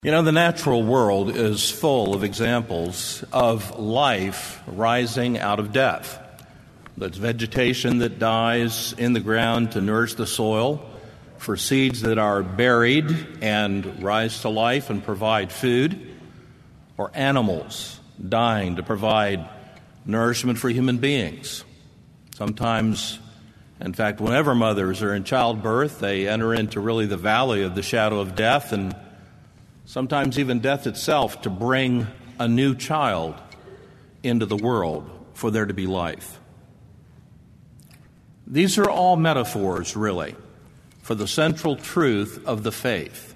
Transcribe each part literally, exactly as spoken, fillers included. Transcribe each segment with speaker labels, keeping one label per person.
Speaker 1: You know, the natural world is full of examples of life rising out of death. There's vegetation that dies in the ground to nourish the soil, for seeds that are buried and rise to life and provide food, or animals dying to provide nourishment for human beings. Sometimes, in fact, whenever mothers are in childbirth, they enter into really the valley of the shadow of death, and sometimes even death itself, to bring a new child into the world for there to be life. These are all metaphors, really, for the central truth of the faith,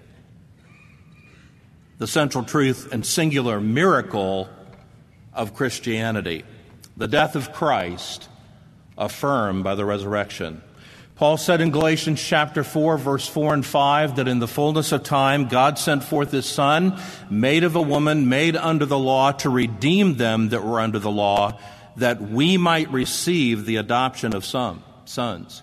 Speaker 1: the central truth and singular miracle of Christianity, the death of Christ affirmed by the resurrection. Paul said in Galatians chapter four, verse four and five, that in the fullness of time God sent forth his Son, made of a woman, made under the law, to redeem them that were under the law, that we might receive the adoption of some sons.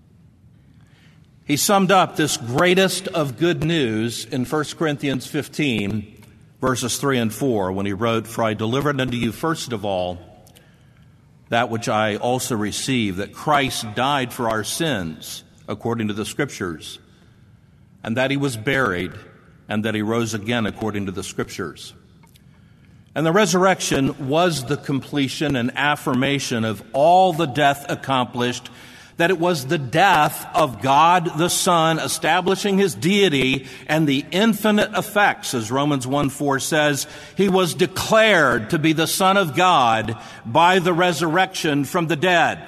Speaker 1: He summed up this greatest of good news in First Corinthians fifteen, verses three and four, when he wrote, "For I delivered unto you first of all that which I also received, that Christ died for our sins, according to the Scriptures, and that he was buried, and that he rose again, according to the Scriptures." And the resurrection was the completion and affirmation of all the death accomplished, that it was the death of God the Son establishing his deity and the infinite effects, as Romans one four says. He was declared to be the Son of God by the resurrection from the dead.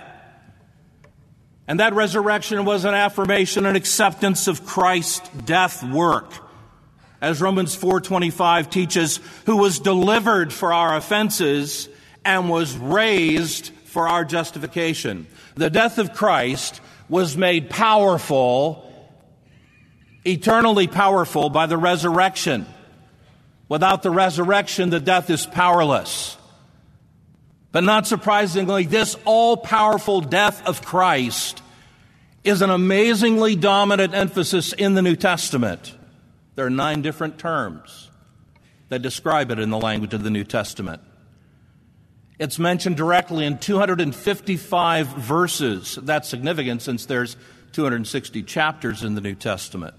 Speaker 1: And that resurrection was an affirmation and acceptance of Christ's death work, as Romans four twenty-five teaches, who was delivered for our offenses and was raised for our justification. The death of Christ was made powerful, eternally powerful, by the resurrection. Without the resurrection, the death is powerless. But not surprisingly, this all-powerful death of Christ is an amazingly dominant emphasis in the New Testament. There are nine different terms that describe it in the language of the New Testament. It's mentioned directly in two hundred fifty-five verses. That's significant since there's two hundred sixty chapters in the New Testament.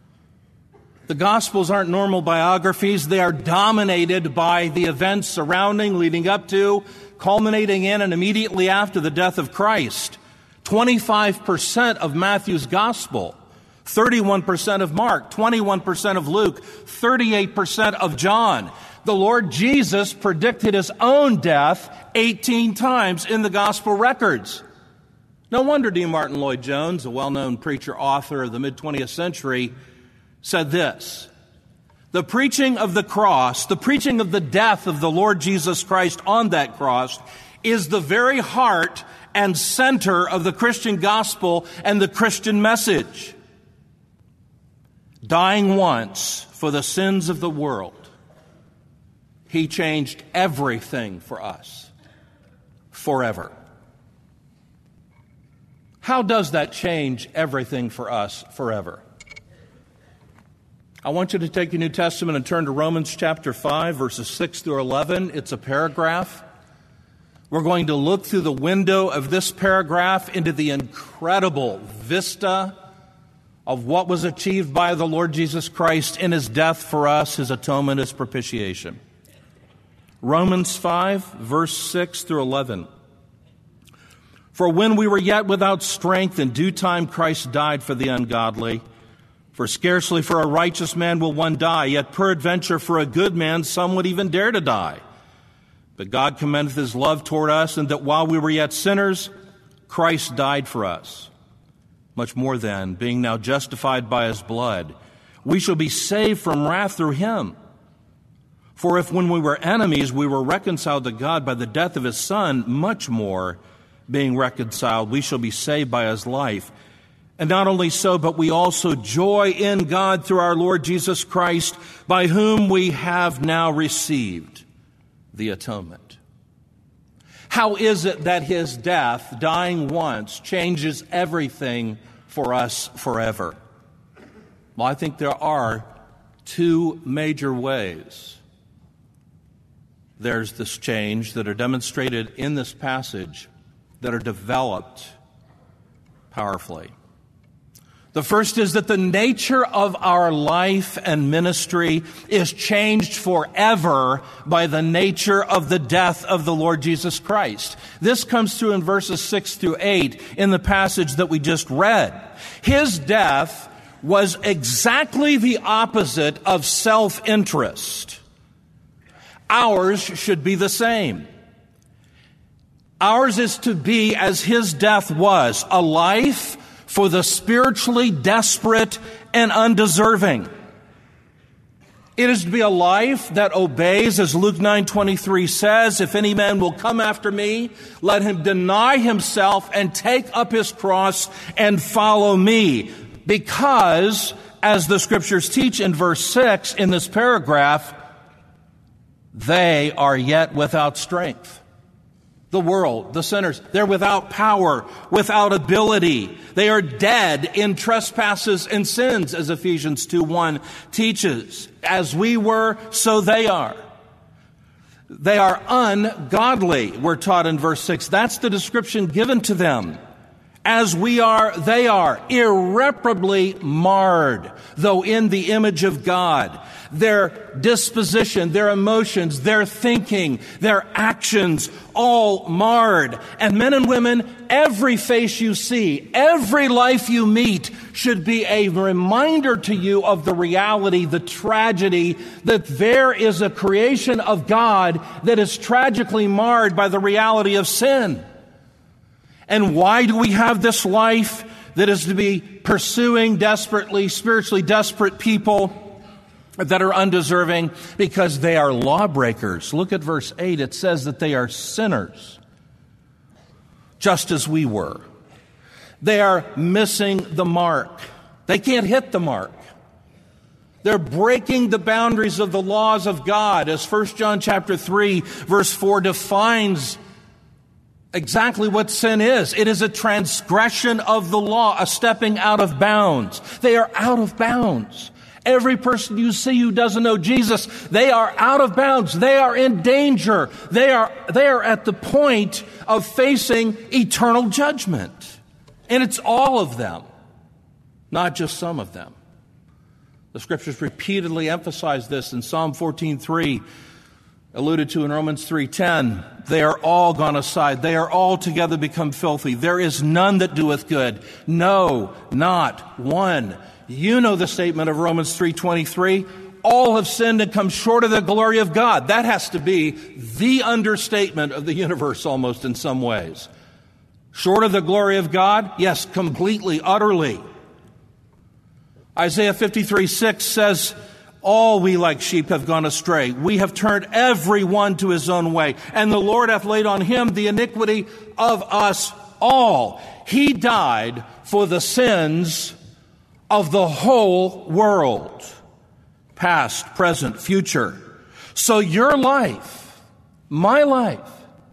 Speaker 1: The Gospels aren't normal biographies. They are dominated by the events surrounding, leading up to, culminating in, and immediately after the death of Christ. twenty-five percent of Matthew's Gospel, thirty-one percent of Mark, twenty-one percent of Luke, thirty-eight percent of John. The Lord Jesus predicted his own death eighteen times in the gospel records. No wonder D. Martin Lloyd-Jones, a well-known preacher author of the mid-twentieth century, said this: "The preaching of the cross, the preaching of the death of the Lord Jesus Christ on that cross, is the very heart and center of the Christian gospel and the Christian message. Dying once for the sins of the world, he changed everything for us forever." How does that change everything for us forever? I want you to take your New Testament and turn to Romans chapter five, verses six through eleven. It's a paragraph. We're going to look through the window of this paragraph into the incredible vista of what was achieved by the Lord Jesus Christ in his death for us, his atonement, his propitiation. Romans five, verse six through eleven. "For when we were yet without strength, in due time Christ died for the ungodly. For scarcely for a righteous man will one die, yet peradventure for a good man some would even dare to die. But God commendeth his love toward us, and that while we were yet sinners, Christ died for us. Much more then, being now justified by his blood, we shall be saved from wrath through him. For if when we were enemies, we were reconciled to God by the death of his Son, much more, being reconciled, we shall be saved by his life. And not only so, but we also joy in God through our Lord Jesus Christ, by whom we have now received the atonement." How is it that his death, dying once, changes everything for us forever? Well, I think there are two major ways there's this change that are demonstrated in this passage that are developed powerfully. The first is that the nature of our life and ministry is changed forever by the nature of the death of the Lord Jesus Christ. This comes through in verses six through eight in the passage that we just read. His death was exactly the opposite of self-interest. Ours should be the same. Ours is to be as his death was, a life for the spiritually desperate and undeserving. It is to be a life that obeys, as Luke nine twenty-three says, if any man will come after me, let him deny himself and take up his cross and follow me. Because, as the scriptures teach in verse six in this paragraph, they are yet without strength. The world, the sinners, they're without power, without ability. They are dead in trespasses and sins, as Ephesians two one teaches. As we were, so they are. They are ungodly, we're taught in verse six. That's the description given to them. As we are, they are irreparably marred, though in the image of God. Their disposition, their emotions, their thinking, their actions, all marred. And men and women, every face you see, every life you meet should be a reminder to you of the reality, the tragedy, that there is a creation of God that is tragically marred by the reality of sin. And why do we have this life that is to be pursuing desperately, spiritually desperate people that are undeserving? Because they are lawbreakers. Look at verse eight. It says that they are sinners, just as we were. They are missing the mark. They can't hit the mark. They're breaking the boundaries of the laws of God, as First John chapter three, verse four defines exactly what sin is. It is a transgression of the law, a stepping out of bounds. They are out of bounds. Every person you see who doesn't know Jesus, they are out of bounds. They are in danger. They are, they are at the point of facing eternal judgment. And it's all of them, not just some of them. The scriptures repeatedly emphasize this in Psalm fourteen three, alluded to in Romans three ten. They are all gone aside. They are all together become filthy. There is none that doeth good. No, not one. You know the statement of Romans three twenty-three. All have sinned and come short of the glory of God. That has to be the understatement of the universe almost in some ways. Short of the glory of God? Yes, completely, utterly. Isaiah fifty-three six says, all we like sheep have gone astray. We have turned every one to his own way. And the Lord hath laid on him the iniquity of us all. He died for the sins of the whole world. Past, present, future. So your life, my life,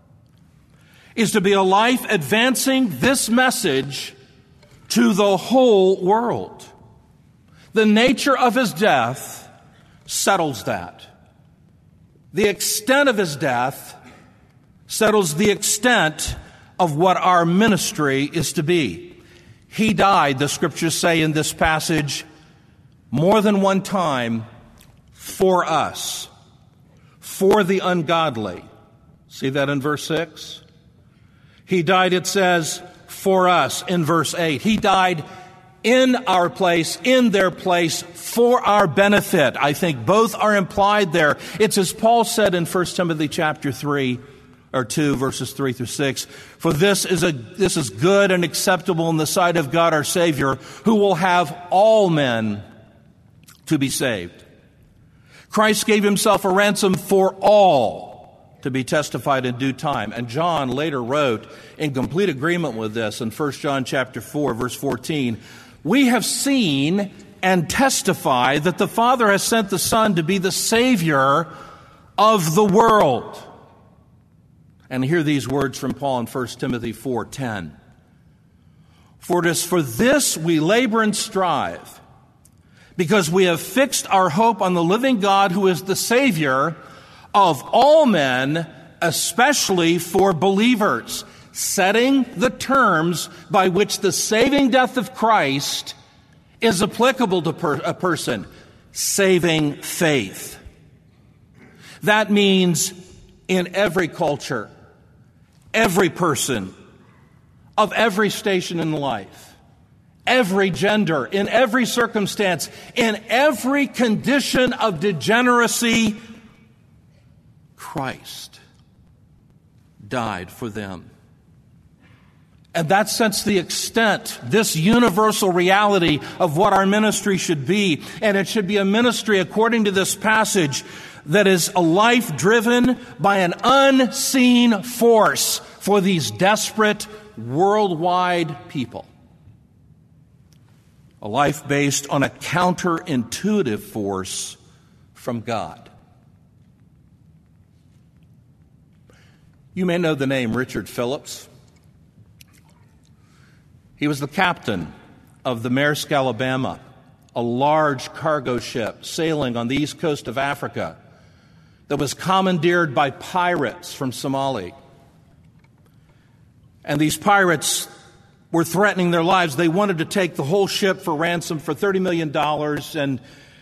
Speaker 1: is to be a life advancing this message to the whole world. The nature of his death settles that. The extent of his death settles the extent of what our ministry is to be. He died, the scriptures say in this passage, more than one time for us, for the ungodly. See that in verse six? He died, it says, for us in verse eight. He died in our place, in their place, for our benefit. I think both are implied there. It's as Paul said in First Timothy chapter three, or two, verses three through six. For this is a this is good and acceptable in the sight of God our Savior, who will have all men to be saved. Christ gave himself a ransom for all to be testified in due time. And John later wrote, in complete agreement with this, in First John chapter four, verse fourteen, we have seen and testify that the Father has sent the Son to be the Savior of the world. And hear these words from Paul in First Timothy four ten. For it is for this we labor and strive, because we have fixed our hope on the living God who is the Savior of all men, especially for believers, setting the terms by which the saving death of Christ is applicable to per- a person, saving faith. That means in every culture, every person of every station in life, every gender, in every circumstance, in every condition of degeneracy, Christ died for them. And that sets the extent, this universal reality of what our ministry should be. And it should be a ministry, according to this passage, that is a life driven by an unseen force for these desperate worldwide people. A life based on a counterintuitive force from God. You may know the name Richard Phillips. He was the captain of the Maersk, Alabama, a large cargo ship sailing on the east coast of Africa that was commandeered by pirates from Somalia. And these pirates were threatening their lives. They wanted to take the whole ship for ransom for thirty million dollars, and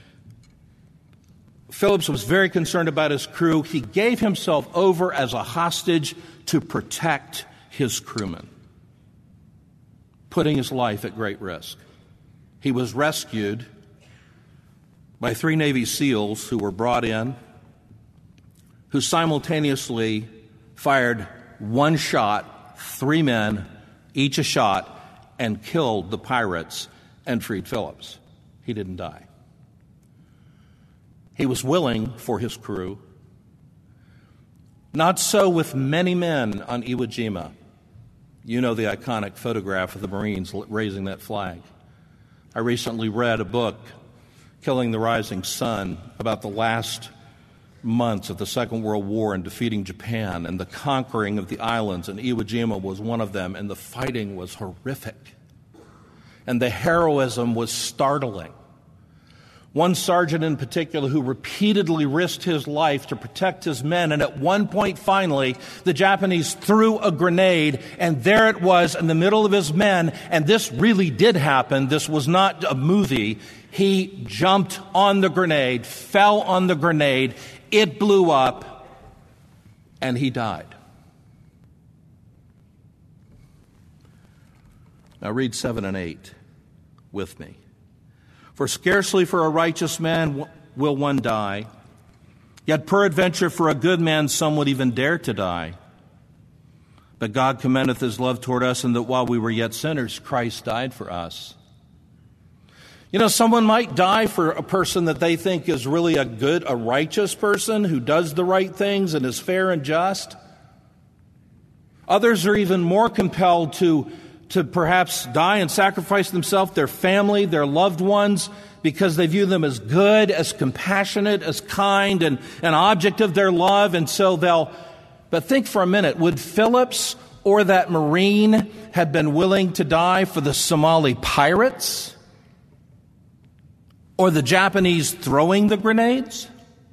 Speaker 1: Phillips was very concerned about his crew. He gave himself over as a hostage to protect his crewmen, putting his life at great risk. He was rescued by three Navy SEALs who were brought in, who simultaneously fired one shot, three men, each a shot, and killed the pirates and freed Phillips. He didn't die. He was willing for his crew. Not so with many men on Iwo Jima. You know the iconic photograph of the Marines raising that flag. I recently read a book, Killing the Rising Sun, about the last months of the Second World War and defeating Japan and the conquering of the islands, and Iwo Jima was one of them, and the fighting was horrific. And the heroism was startling. One sergeant in particular who repeatedly risked his life to protect his men, and at one point finally, the Japanese threw a grenade, and there it was in the middle of his men, and this really did happen. This was not a movie. He jumped on the grenade, fell on the grenade, it blew up, and he died. Now read seven and eight with me. For scarcely for a righteous man will one die, yet peradventure for a good man some would even dare to die. But God commendeth his love toward us, in that while we were yet sinners, Christ died for us. You know, someone might die for a person that they think is really a good, a righteous person who does the right things and is fair and just. Others are even more compelled to to perhaps die and sacrifice themselves, their family, their loved ones, because they view them as good, as compassionate, as kind, and an object of their love. And so they'll, but think for a minute, would Phillips or that Marine have been willing to die for the Somali pirates? Or the Japanese throwing the grenades?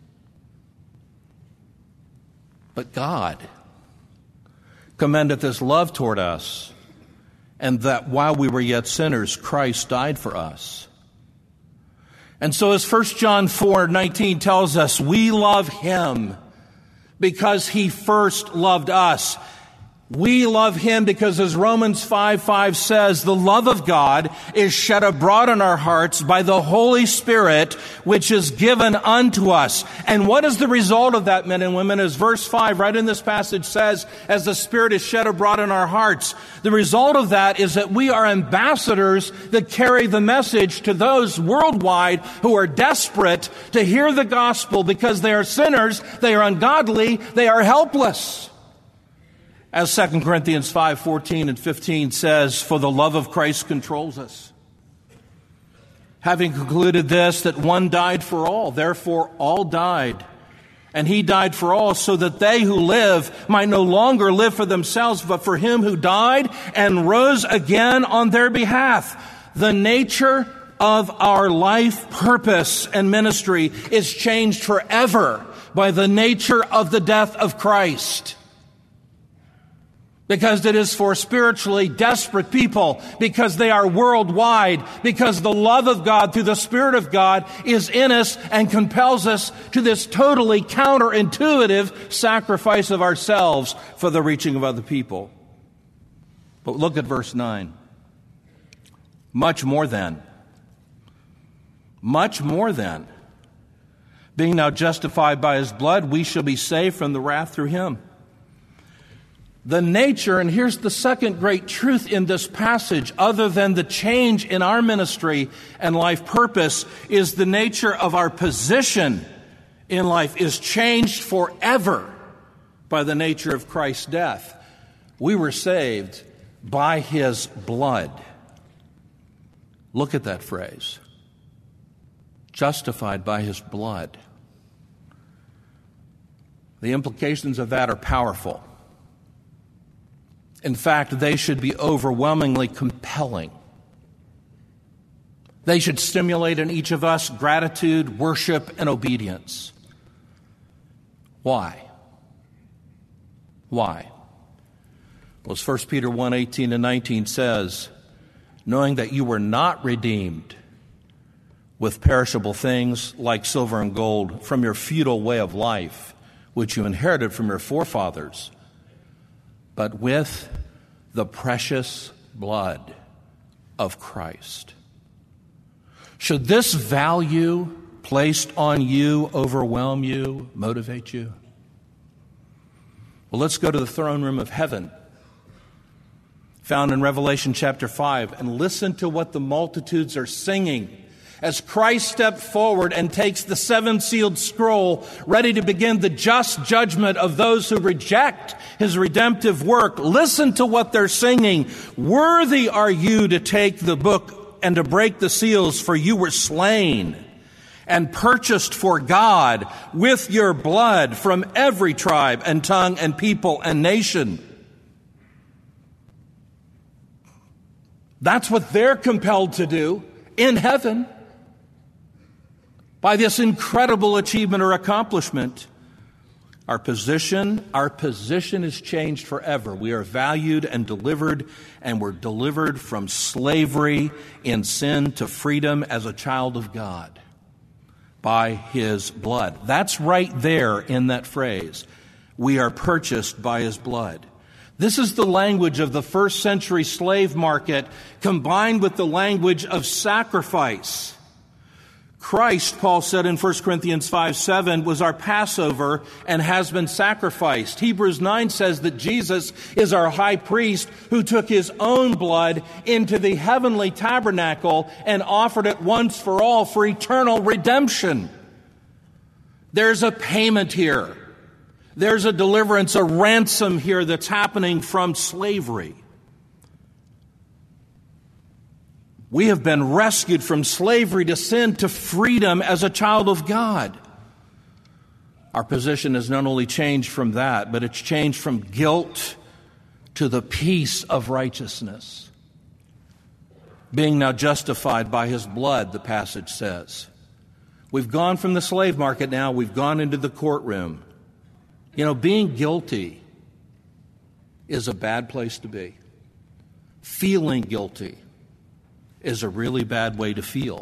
Speaker 1: But God commendeth his love toward us, and that while we were yet sinners, Christ died for us. And so as First John four nineteen tells us, we love him because he first loved us. We love him because, as Romans five five says, the love of God is shed abroad in our hearts by the Holy Spirit, which is given unto us. And what is the result of that, men and women? As verse five right in this passage says, as the Spirit is shed abroad in our hearts, the result of that is that we are ambassadors that carry the message to those worldwide who are desperate to hear the gospel because they are sinners, they are ungodly, they are helpless. As Second Corinthians five fourteen and fifteen says, for the love of Christ controls us. Having concluded this, that one died for all, therefore all died. And he died for all, so that they who live might no longer live for themselves, but for him who died and rose again on their behalf. The nature of our life purpose and ministry is changed forever by the nature of the death of Christ. Because it is for spiritually desperate people, because they are worldwide, because the love of God through the Spirit of God is in us and compels us to this totally counterintuitive sacrifice of ourselves for the reaching of other people. But look at verse nine. Much more than. Much more than. Being now justified by his blood, we shall be saved from the wrath through him. The nature, and here's the second great truth in this passage, other than the change in our ministry and life purpose, is the nature of our position in life is changed forever by the nature of Christ's death. We were saved by his blood. Look at that phrase. Justified by his blood. The implications of that are powerful. In fact, they should be overwhelmingly compelling. They should stimulate in each of us gratitude, worship, and obedience. Why? Why? Well, as First Peter one, eighteen and nineteen says, knowing that you were not redeemed with perishable things like silver and gold from your futile way of life, which you inherited from your forefathers, but with the precious blood of Christ. Should this value placed on you overwhelm you, motivate you? Well, let's go to the throne room of heaven, found in Revelation chapter five, and listen to what the multitudes are singing as Christ stepped forward and takes the seven-sealed scroll, ready to begin the just judgment of those who reject his redemptive work. Listen to what they're singing. Worthy are you to take the book and to break the seals, for you were slain and purchased for God with your blood from every tribe and tongue and people and nation. That's what they're compelled to do in heaven. By this incredible achievement or accomplishment, our position, our position is changed forever. We are valued and delivered, and we're delivered from slavery in sin to freedom as a child of God by his blood. That's right there in that phrase. We are purchased by his blood. This is the language of the first century slave market combined with the language of sacrifice. Christ, Paul said in First Corinthians five seven, was our Passover and has been sacrificed. Hebrews nine says that Jesus is our high priest who took his own blood into the heavenly tabernacle and offered it once for all for eternal redemption. There's a payment here. There's a deliverance, a ransom here that's happening from slavery. We have been rescued from slavery to sin to freedom as a child of God. Our position has not only changed from that, but it's changed from guilt to the peace of righteousness. Being now justified by his blood, the passage says. We've gone from the slave market now, we've gone into the courtroom. You know, being guilty is a bad place to be. Feeling guilty is a really bad way to feel.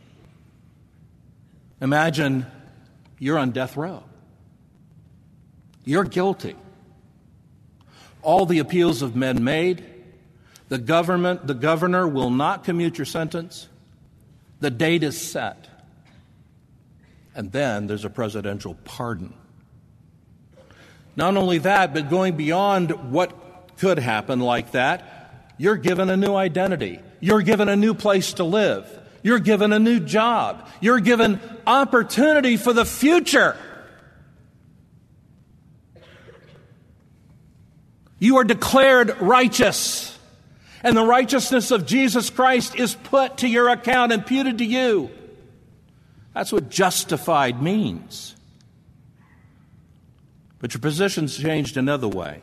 Speaker 1: Imagine you're on death row. You're guilty. All the appeals have been made. The government, the governor will not commute your sentence. The date is set. And then there's a presidential pardon. Not only that, but going beyond what could happen like that, you're given a new identity. You're given a new place to live. You're given a new job. You're given opportunity for the future. You are declared righteous. And the righteousness of Jesus Christ is put to your account, imputed to you. That's what justified means. But your position's changed another way.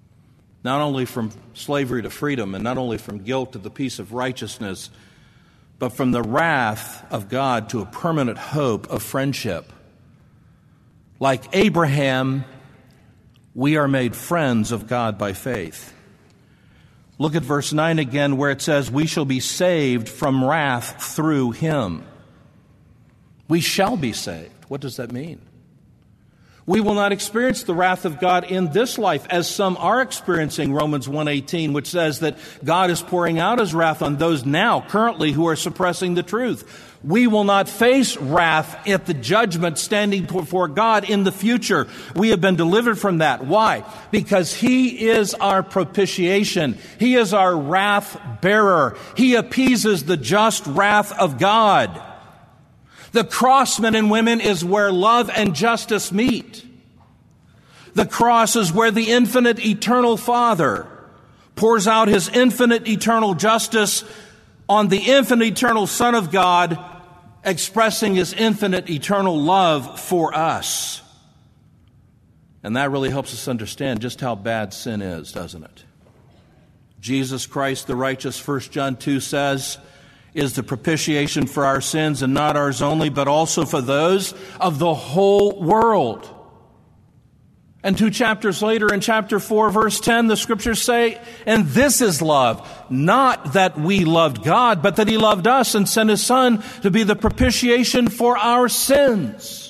Speaker 1: Not only from slavery to freedom, and not only from guilt to the peace of righteousness, but from the wrath of God to a permanent hope of friendship. Like Abraham, we are made friends of God by faith. Look at verse nine again, where it says, we shall be saved from wrath through him. We shall be saved. What does that mean? We will not experience the wrath of God in this life, as some are experiencing, Romans one eighteen, which says that God is pouring out his wrath on those now, currently, who are suppressing the truth. We will not face wrath at the judgment standing before God in the future. We have been delivered from that. Why? Because he is our propitiation. He is our wrath bearer. He appeases the just wrath of God. The cross, men and women, is where love and justice meet. The cross is where the infinite eternal Father pours out his infinite eternal justice on the infinite eternal Son of God, expressing his infinite eternal love for us. And that really helps us understand just how bad sin is, doesn't it? Jesus Christ, the righteous, First John two says, is the propitiation for our sins, and not ours only, but also for those of the whole world. And two chapters later, in chapter four, verse ten, the scriptures say, and this is love, not that we loved God, but that he loved us and sent his Son to be the propitiation for our sins.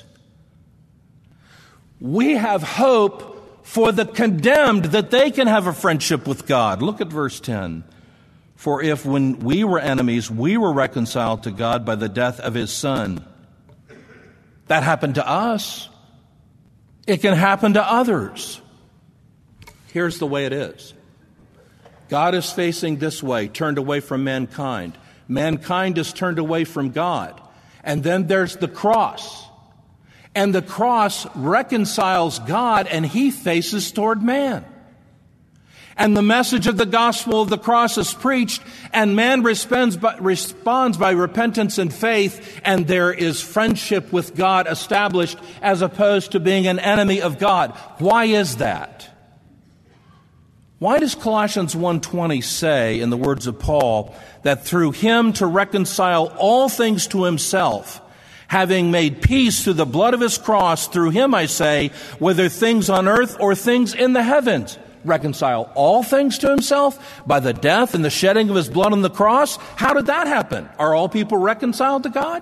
Speaker 1: We have hope for the condemned, that they can have a friendship with God. Look at verse ten. For if when we were enemies, we were reconciled to God by the death of his Son. That happened to us. It can happen to others. Here's the way it is. God is facing this way, turned away from mankind. Mankind is turned away from God. And then there's the cross. And the cross reconciles God, and he faces toward man. And the message of the gospel of the cross is preached, and man responds by, responds by repentance and faith, and there is friendship with God established as opposed to being an enemy of God. Why is that? Why does Colossians one twenty say, in the words of Paul, that through him to reconcile all things to himself, having made peace through the blood of his cross, through him, I say, whether things on earth or things in the heavens? Reconcile all things to himself by the death and the shedding of his blood on the cross? How did that happen? Are all people reconciled to God?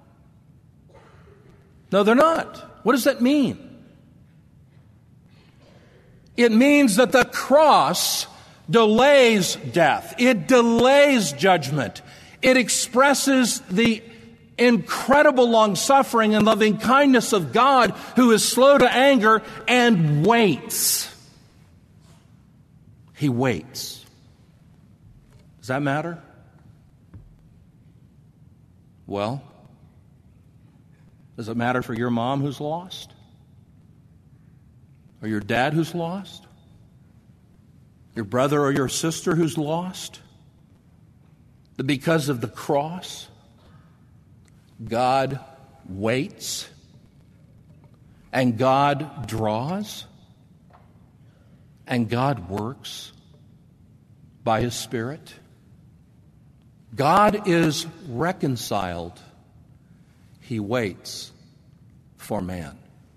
Speaker 1: No, they're not. What does that mean? It means that the cross delays death. It delays judgment. It expresses the incredible long-suffering and loving kindness of God, who is slow to anger and waits. He waits. Does that matter? Well, does it matter for your mom who's lost? Or your dad who's lost? Your brother or your sister who's lost? That because of the cross, God waits and God draws and God works by his Spirit? God is reconciled. He waits for man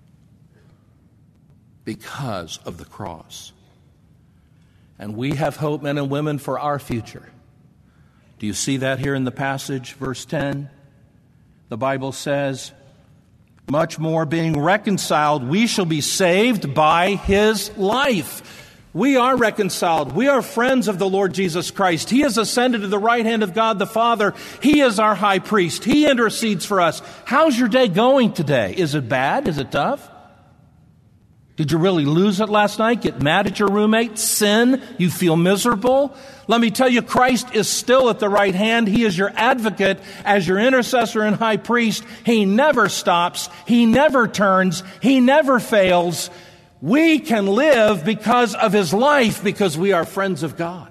Speaker 1: because of the cross. And we have hope, men and women, for our future. Do you see that here in the passage, verse ten? The Bible says, much more being reconciled, we shall be saved by his life. We are reconciled. We are friends of the Lord Jesus Christ. He has ascended to the right hand of God the Father. He is our high priest. He intercedes for us. How's your day going today? Is it bad? Is it tough? Did you really lose it last night? Get mad at your roommate? Sin? You feel miserable? Let me tell you, Christ is still at the right hand. He is your advocate as your intercessor and high priest. He never stops. He never turns. He never fails. We can live because of his life, because we are friends of God.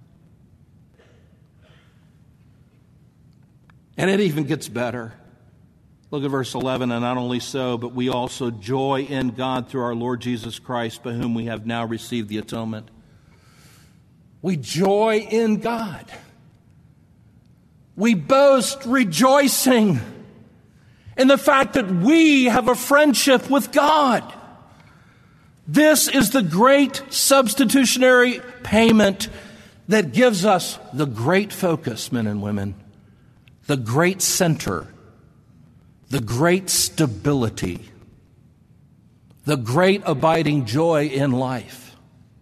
Speaker 1: And it even gets better. Look at verse eleven, and not only so, but we also joy in God through our Lord Jesus Christ, by whom we have now received the atonement. We joy in God. We boast rejoicing in the fact that we have a friendship with God. This is the great substitutionary payment that gives us the great focus, men and women, the great center, the great stability, the great abiding joy in life.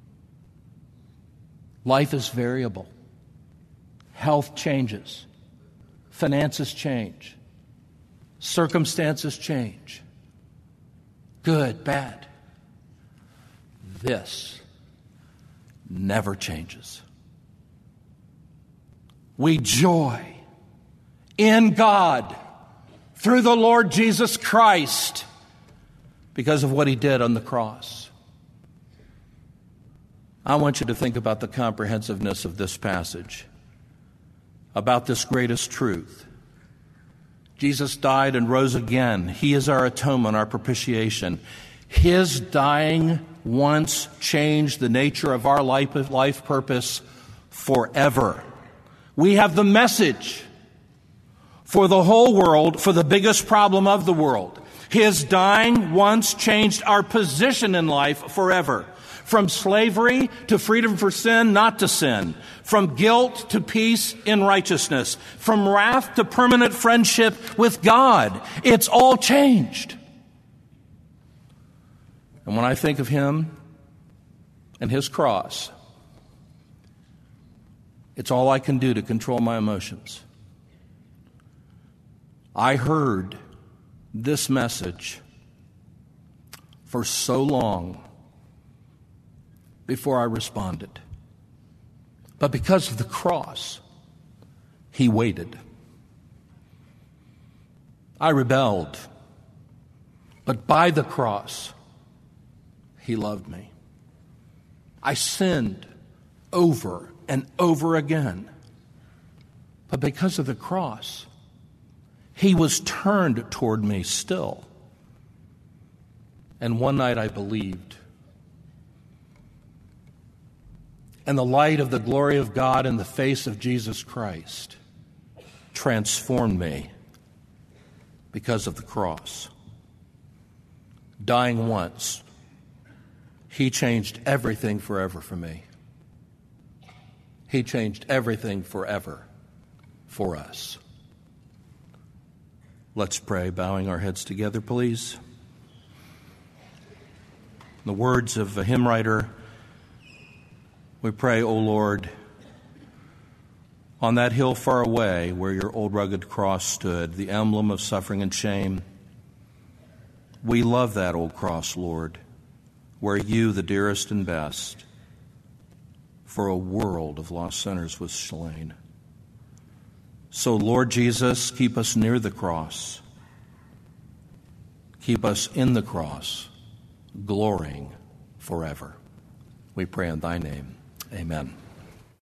Speaker 1: Life is variable. Health changes. Finances change. Circumstances change. Good, bad. This never changes. We joy in God through the Lord Jesus Christ because of what He did on the cross. I want you to think about the comprehensiveness of this passage, about this greatest truth. Jesus died and rose again. He is our atonement, our propitiation. His dying once changed the nature of our life, life purpose forever. We have the message for the whole world, for the biggest problem of the world. His dying once changed our position in life forever. From slavery to freedom for sin, not to sin. From guilt to peace in righteousness. From wrath to permanent friendship with God. It's all changed. And when I think of Him and His cross, it's all I can do to control my emotions. I heard this message for so long before I responded. But because of the cross, He waited. I rebelled. But by the cross, He loved me. I sinned over and over again. But because of the cross, He was turned toward me still. And one night I believed. And the light of the glory of God in the face of Jesus Christ transformed me because of the cross. Dying once, He changed everything forever for me. He changed everything forever for us. Let's pray, bowing our heads together, please. In the words of a hymn writer, we pray, O Lord, on that hill far away where your old rugged cross stood, the emblem of suffering and shame, we love that old cross, Lord, where you, the dearest and best, for a world of lost sinners was slain. So, Lord Jesus, keep us near the cross. Keep us in the cross, glorying forever. We pray in thy name. Amen.